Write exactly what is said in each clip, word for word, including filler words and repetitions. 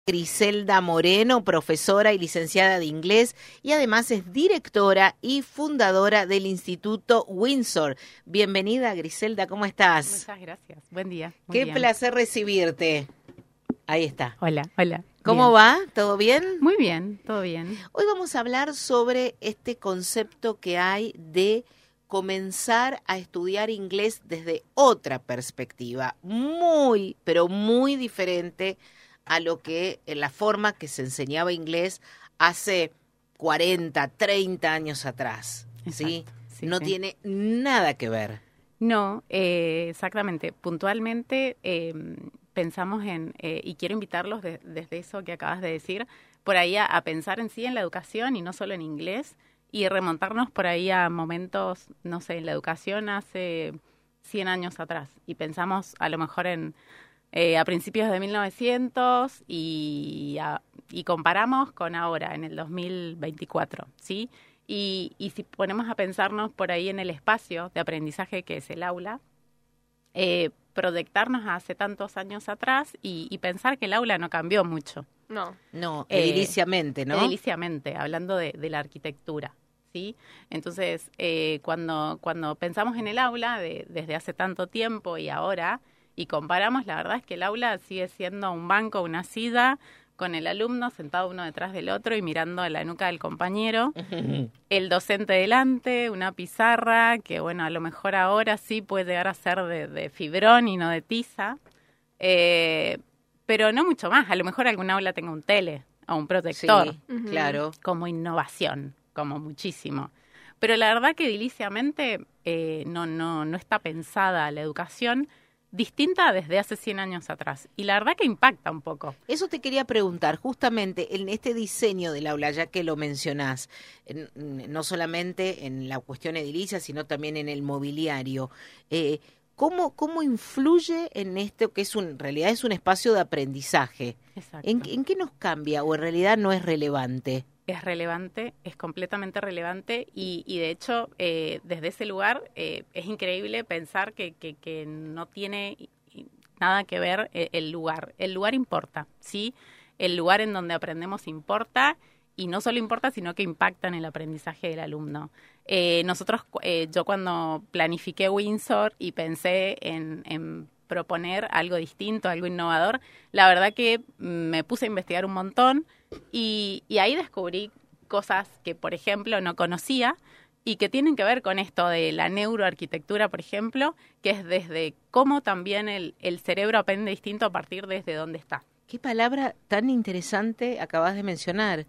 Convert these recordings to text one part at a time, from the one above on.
Griselda Moreno, profesora y licenciada de inglés, y además es directora y fundadora del Instituto Windsor. Bienvenida, Griselda, ¿cómo estás? Muchas gracias, buen día. Muy Qué bien. placer recibirte. Ahí está. Hola, hola. ¿Cómo Bien. va? ¿Todo bien? Muy bien, todo bien. Hoy vamos a hablar sobre este concepto que hay de comenzar a estudiar inglés desde otra perspectiva, muy, pero muy diferente a lo que, en la forma que se enseñaba inglés hace cuarenta, treinta años atrás, ¿sí? Exacto, sí, no sí. tiene nada que ver. No, eh, exactamente. Puntualmente eh, pensamos en, eh, y quiero invitarlos de- desde eso que acabas de decir, por ahí a, a pensar en sí en la educación y no solo en inglés, y remontarnos por ahí a momentos, no sé, en la educación hace cien años atrás. Y pensamos a lo mejor en eh, a principios de mil novecientos y, a- y comparamos con ahora, en el dos mil veinticuatro, ¿sí? Y, y si ponemos a pensarnos por ahí en el espacio de aprendizaje que es el aula, eh, proyectarnos a hace tantos años atrás y, y pensar que el aula no cambió mucho. No. No, Eh, ediliciamente, ¿no? Ediliciamente, hablando de, de la arquitectura, ¿sí? Entonces, eh, cuando, cuando pensamos en el aula de- desde hace tanto tiempo y ahora, y comparamos, la verdad es que el aula sigue siendo un banco, una silla, con el alumno sentado uno detrás del otro y mirando a la nuca del compañero, el docente delante, una pizarra, que bueno, a lo mejor ahora sí puede llegar a ser de, de fibrón y no de tiza, eh, pero no mucho más. A lo mejor alguna aula tenga un tele o un protector, Sí, Ujú. claro. como innovación, como muchísimo. Pero la verdad que ediliciamente eh, no, no, no está pensada la educación distinta desde hace cien años atrás. Y la verdad que impacta un poco. Eso te quería preguntar, justamente en este diseño del aula, ya que lo mencionás, en- no solamente en la cuestión edilicia, sino también en el mobiliario, eh, ¿cómo, cómo influye en esto que es un, en realidad es un espacio de aprendizaje? Exacto. ¿En, en qué nos cambia o en realidad no es relevante? Es relevante, es completamente relevante y, y de hecho eh, desde ese lugar eh, es increíble pensar que, que, que no tiene i- i- nada que ver eh, el lugar. El lugar importa, ¿sí? El lugar en donde aprendemos importa y no solo importa, sino que impacta en el aprendizaje del alumno. Eh, nosotros, cu- eh, yo cuando planifiqué Windsor y pensé en, en proponer algo distinto, algo innovador, la verdad que mm, me puse a investigar un montón y, y ahí descubrí cosas que, por ejemplo, no conocía y que tienen que ver con esto de la neuroarquitectura, por ejemplo, que es desde cómo también el, el cerebro aprende distinto a partir desde dónde está. ¿Qué palabra tan interesante acabas de mencionar?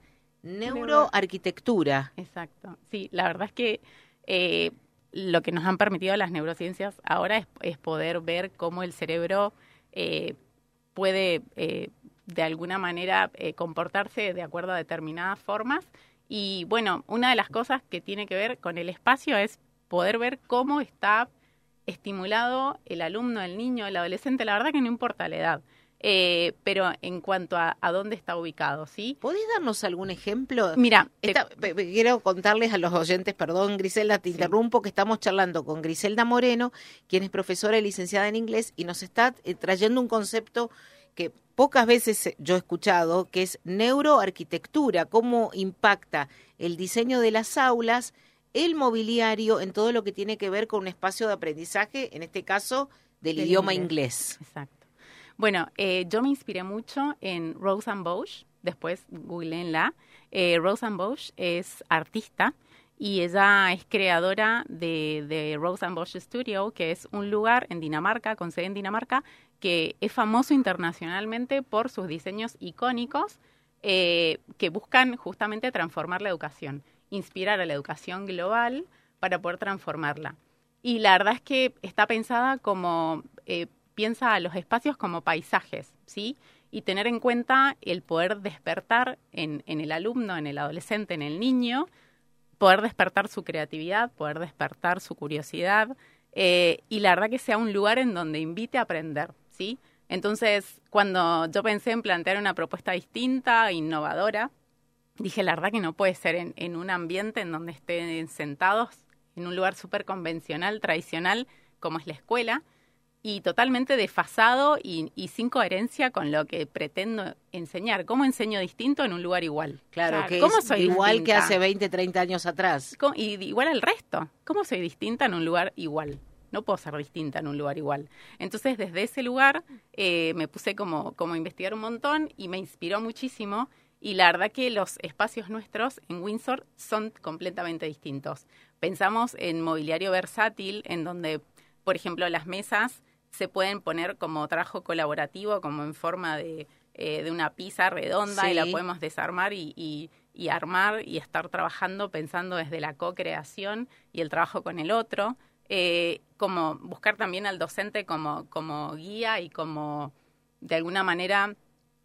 Neuroarquitectura. Exacto. Sí, la verdad es que eh, lo que nos han permitido las neurociencias ahora es, es poder ver cómo el cerebro eh, puede eh, de alguna manera eh, comportarse de acuerdo a determinadas formas. Y bueno, una de las cosas que tiene que ver con el espacio es poder ver cómo está estimulado el alumno, el niño, el adolescente, la verdad que no importa la edad, eh, pero en cuanto a, a dónde está ubicado, ¿sí? ¿Podés darnos algún ejemplo? Mira, te- Esta- pe- pe- quiero contarles a los oyentes, perdón Griselda, te Sí. interrumpo, que estamos charlando con Griselda Moreno, quien es profesora y licenciada en inglés, y nos está eh, trayendo un concepto que pocas veces eh, yo he escuchado, que es neuroarquitectura, cómo impacta el diseño de las aulas, el mobiliario, en todo lo que tiene que ver con un espacio de aprendizaje, en este caso, del, Del idioma inglés. inglés. Exacto. Bueno, eh, yo me inspiré mucho en Roseanne Bosch, después googleenla. Eh, Roseanne Bosch es artista y ella es creadora de, de Roseanne Bosch Studio, que es un lugar en Dinamarca, con sede en Dinamarca, que es famoso internacionalmente por sus diseños icónicos eh, que buscan justamente transformar la educación, inspirar a la educación global para poder transformarla. Y la verdad es que está pensada como, eh, piensa a los espacios como paisajes, ¿sí? Y tener en cuenta el poder despertar en, en el alumno, en el adolescente, en el niño, poder despertar su creatividad, poder despertar su curiosidad, eh, y la verdad que sea un lugar en donde invite a aprender, ¿sí? Entonces, cuando yo pensé en plantear una propuesta distinta, innovadora, dije, la verdad que no puede ser en, en un ambiente en donde estén sentados en un lugar súper convencional, tradicional, como es la escuela, y totalmente desfasado y, y sin coherencia con lo que pretendo enseñar. ¿Cómo enseño distinto en un lugar igual? Claro, claro. que ¿Cómo es soy igual distinta? que hace veinte, treinta años atrás. ¿Cómo? Y igual al resto. ¿Cómo soy distinta en un lugar igual? No puedo ser distinta en un lugar igual. Entonces, desde ese lugar eh, me puse como, como a investigar un montón y me inspiró muchísimo. Y la verdad que los espacios nuestros en Windsor son completamente distintos. Pensamos en mobiliario versátil, en donde, por ejemplo, las mesas se pueden poner como trabajo colaborativo, como en forma de, eh, de una pizza redonda, sí. y la podemos desarmar y, y, y armar y estar trabajando pensando desde la co-creación y el trabajo con el otro. Eh, como buscar también al docente como, como guía y como, de alguna manera,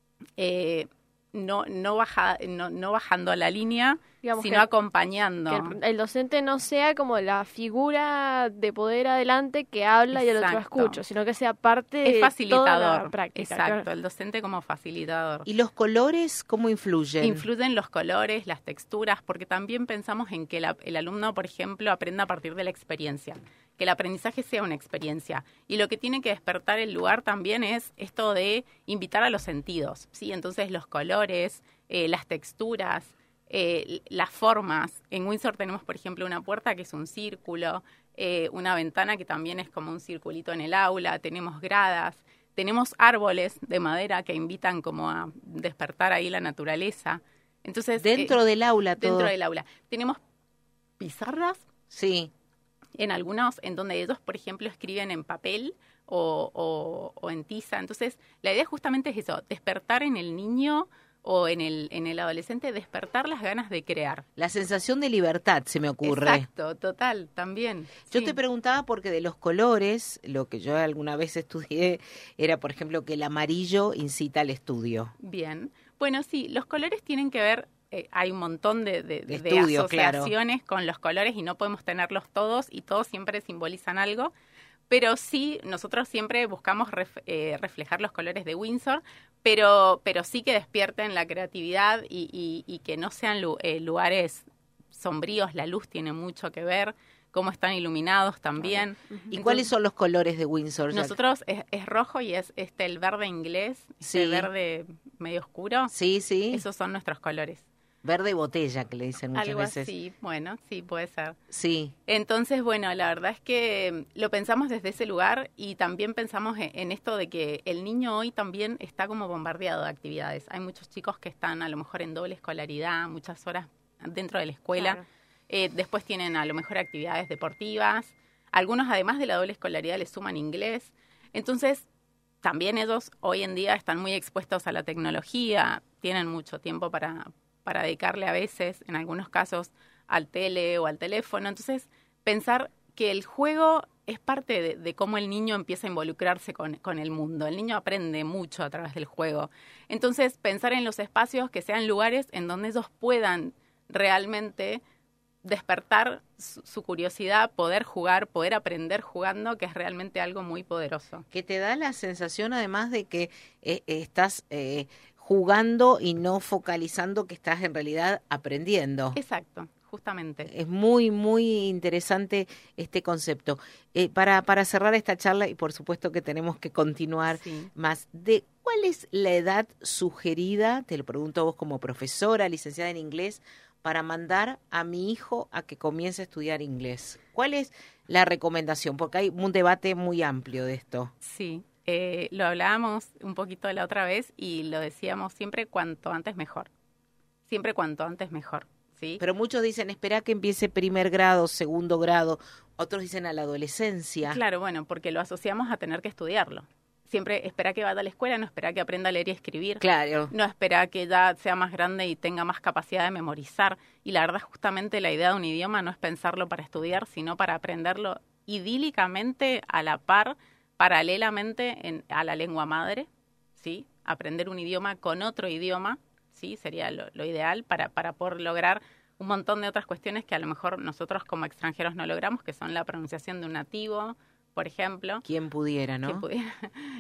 eh, no, no, baja, no, no bajando a la línea, digamos, sino que, acompañando. Que el, el docente no sea como la figura de poder adelante que habla. Exacto. Y el otro escucha, sino que sea parte de es facilitador, toda la práctica. Exacto, claro. El docente como facilitador. ¿Y los colores cómo influyen? Influyen los colores, las texturas, porque también pensamos en que la, el alumno, por ejemplo, aprenda a partir de la experiencia. Que el aprendizaje sea una experiencia. Y lo que tiene que despertar el lugar también es esto de invitar a los sentidos, ¿sí? Entonces los colores, eh, las texturas, eh, las formas. En Windsor tenemos, por ejemplo, una puerta que es un círculo, eh, una ventana que también es como un circulito en el aula, tenemos gradas, tenemos árboles de madera que invitan como a despertar ahí la naturaleza. Entonces, dentro eh, del aula todo. Dentro del aula. Tenemos pizarras. Sí. En algunos, en donde ellos, por ejemplo, escriben en papel o, o, o en tiza. Entonces, la idea justamente es eso, despertar en el niño o en el, en el adolescente, despertar las ganas de crear. La sensación de libertad, se me ocurre. Exacto, total, también. Yo sí. te preguntaba porque de los colores, lo que yo alguna vez estudié era, por ejemplo, que el amarillo incita al estudio. Bien. Bueno, sí, los colores tienen que ver... Eh, hay un montón de, de, de, Estudio, de asociaciones claro. con los colores y no podemos tenerlos todos y todos siempre simbolizan algo, pero sí, nosotros siempre buscamos ref, eh, reflejar los colores de Windsor, pero, pero sí que despierten la creatividad y, y, y que no sean lu eh, lugares sombríos. La luz tiene mucho que ver, cómo están iluminados también. ¿Y Entonces, cuáles son los colores de Windsor? Nosotros es, es rojo y es este el verde inglés, sí. este verde medio oscuro. Sí, sí. Esos son nuestros colores. Verde botella, que le dicen muchas Algo veces. así, bueno, sí, puede ser. Sí. Entonces, bueno, la verdad es que lo pensamos desde ese lugar y también pensamos en, en esto de que el niño hoy también está como bombardeado de actividades. Hay muchos chicos que están a lo mejor en doble escolaridad, muchas horas dentro de la escuela. Claro. Eh, después tienen a lo mejor actividades deportivas. Algunos, además de la doble escolaridad, les suman inglés. Entonces, también ellos hoy en día están muy expuestos a la tecnología, tienen mucho tiempo para... para dedicarle a veces, en algunos casos, al tele o al teléfono. Entonces, pensar que el juego es parte de, de cómo el niño empieza a involucrarse con, con el mundo. El niño aprende mucho a través del juego. Entonces, pensar en los espacios que sean lugares en donde ellos puedan realmente despertar su, su curiosidad, poder jugar, poder aprender jugando, que es realmente algo muy poderoso. Que te da la sensación, además, de que eh, estás... Eh, jugando y no focalizando que estás en realidad aprendiendo. Exacto, justamente. Es muy, muy interesante este concepto. Eh, para, para cerrar esta charla, y por supuesto que tenemos que continuar sí. más, de ¿cuál es la edad sugerida, te lo pregunto a vos como profesora, licenciada en inglés, para mandar a mi hijo a que comience a estudiar inglés? ¿Cuál es la recomendación? Porque hay un debate muy amplio de esto. Sí. Eh, lo hablábamos un poquito la otra vez y lo decíamos siempre cuanto antes mejor. Siempre cuanto antes mejor, ¿sí? Pero muchos dicen, espera que empiece primer grado, segundo grado. Otros dicen a la adolescencia. Claro, bueno, porque lo asociamos a tener que estudiarlo. Siempre espera que vaya a la escuela, no espera que aprenda a leer y escribir. Claro. No espera que ya sea más grande y tenga más capacidad de memorizar. Y la verdad, justamente la idea de un idioma no es pensarlo para estudiar, sino para aprenderlo idílicamente a la par, paralelamente en, a la lengua madre, ¿sí? Aprender un idioma con otro idioma, ¿sí? Sería lo, lo ideal para, para poder lograr un montón de otras cuestiones que a lo mejor nosotros como extranjeros no logramos, que son la pronunciación de un nativo, por ejemplo. Quien pudiera, ¿no? Quien pudiera.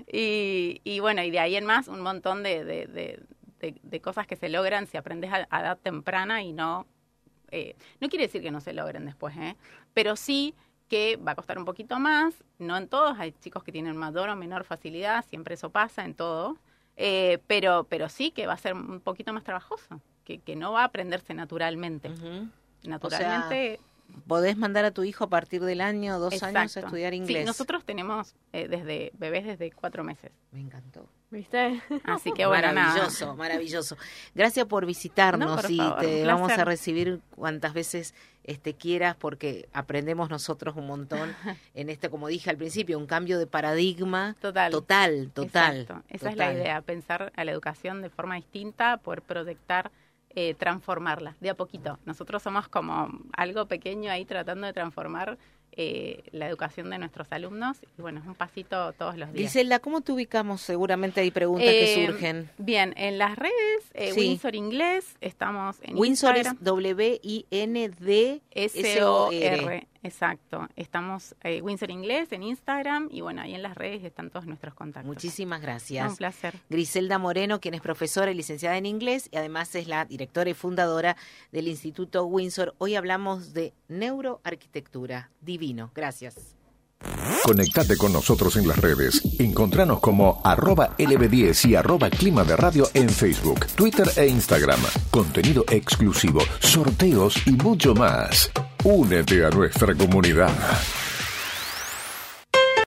Y, y bueno, y de ahí en más un montón de, de, de, de, de cosas que se logran si aprendes a, a edad temprana y no... Eh, no quiere decir que no se logren después, ¿eh? Pero sí... que va a costar un poquito más, no en todos, hay chicos que tienen mayor o menor facilidad, siempre eso pasa en todo, eh, pero, pero sí que va a ser un poquito más trabajoso, que, que no va a aprenderse naturalmente. Uh-huh. Naturalmente... O sea, podés mandar a tu hijo a partir del año, dos exacto. años a estudiar inglés. Sí, nosotros tenemos eh, desde bebés desde cuatro meses. Me encantó. ¿Viste? Así que bueno, maravilloso, nada. maravilloso. Gracias por visitarnos, no, por y favor, te un vamos a placer. recibir cuantas veces este quieras, porque aprendemos nosotros un montón en este, como dije al principio, un cambio de paradigma Total. total, total. Exacto. Esa total. es la idea, pensar a la educación de forma distinta, poder proyectar, eh, transformarla de a poquito. Nosotros somos como algo pequeño ahí tratando de transformar Eh, la educación de nuestros alumnos, y bueno, es un pasito todos los días. Griselda, ¿cómo te ubicamos? Seguramente hay preguntas eh, que surgen. Bien, en las redes, eh, Sí. Windsor Inglés, estamos en Windsor Instagram. es W I N D S O R, exacto. Estamos eh, Windsor Inglés en Instagram, y bueno, ahí en las redes están todos nuestros contactos. Muchísimas gracias. Un placer. Griselda Moreno, quien es profesora y licenciada en inglés, y además es la directora y fundadora del Instituto Windsor. Hoy hablamos de neuroarquitectura. Divino. Gracias. Conectate con nosotros en las redes. Encontranos como arroba L B diez y arroba Clima de Radio en Facebook, Twitter e Instagram. Contenido exclusivo, sorteos y mucho más. Únete a nuestra comunidad.